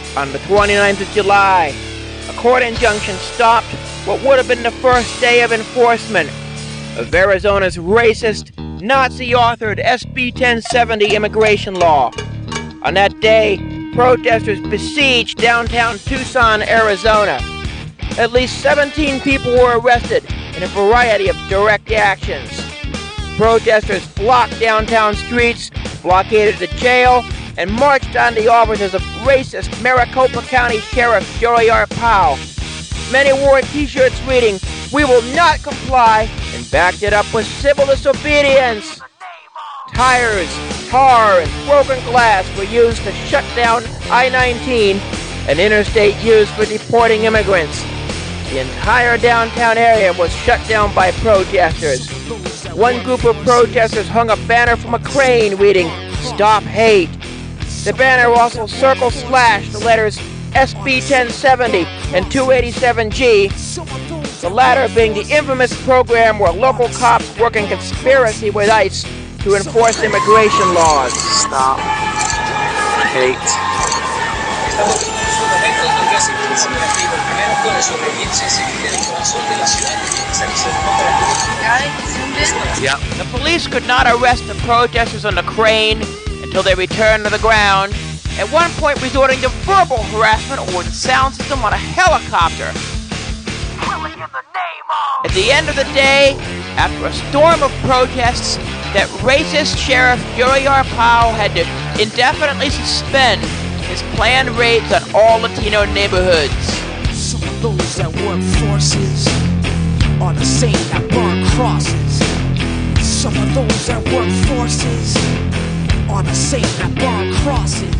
On the 29th of July, a court injunction stopped what would have been the first day of enforcement of Arizona's racist, Nazi-authored SB 1070 immigration law. On that day, protesters besieged downtown Tucson, Arizona. At least 17 people were arrested in a variety of direct actions. Protesters blocked downtown streets, blockaded the jail, and marched on the offices of racist Maricopa County Sheriff Joey Arpaio. Many wore t-shirts reading, "We will not comply," and backed it up with civil disobedience. Tires, tar, and broken glass were used to shut down I-19, an interstate used for deporting immigrants. The entire downtown area was shut down by protesters. One group of protesters hung a banner from a crane reading, "Stop Hate." The banner also circle-slashed the letters SB 1070 and 287G, the latter being the infamous program where local cops work in conspiracy with ICE to enforce immigration laws. Stop Hate. Yeah. The police could not arrest the protesters on the crane until they returned to the ground, at one point resorting to verbal harassment over the sound system on a helicopter. At the end of the day, after a storm of protests, that racist Sheriff Joey Arpaio had to indefinitely suspend his planned raids on all Latino neighborhoods. Some of those that work forces are the same that burn crosses. Some of those that work forces are the same that burn crosses.